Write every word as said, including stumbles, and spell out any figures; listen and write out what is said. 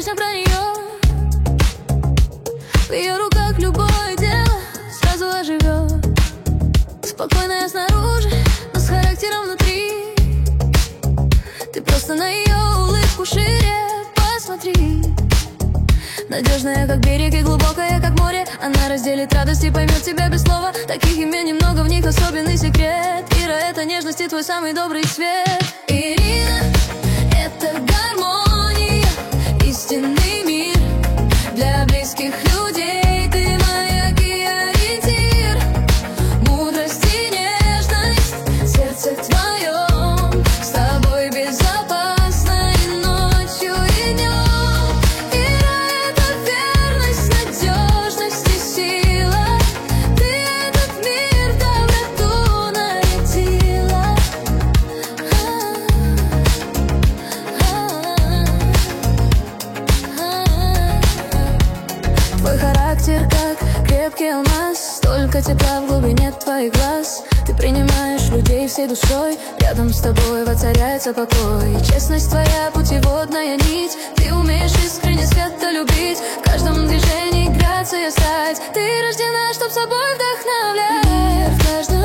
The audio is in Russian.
песня про нее. В ее руках любое дело сразу оживет. Спокойная снаружи, но с характером внутри. Ты просто на ее улыбку шире посмотри. Надежная, как берег, и глубокая, как море. Она разделит радость и поймет тебя без слова. Таких имен немного, в них особенный секрет. Ира — это нежность и твой самый добрый свет. Ирина — это гармония, истинный мир для близких людей. Ты маяк и ориентир, мудрость и нежность в сердце твоем. С тобой безопасно и ночью, и днем. Ира — это верность, надежность и сила. Ты этот мир в доброту нарядила. Твой характер как крепкий алмаз, столько тепла в глубине твоих глаз. Ты принимаешь людей всей душой, рядом с тобой воцаряется покой. И честность твоя путеводная нить, ты умеешь искренне свято любить. В каждом движении грация стать, ты рождена, чтоб собой вдохновлять. Мир в каждом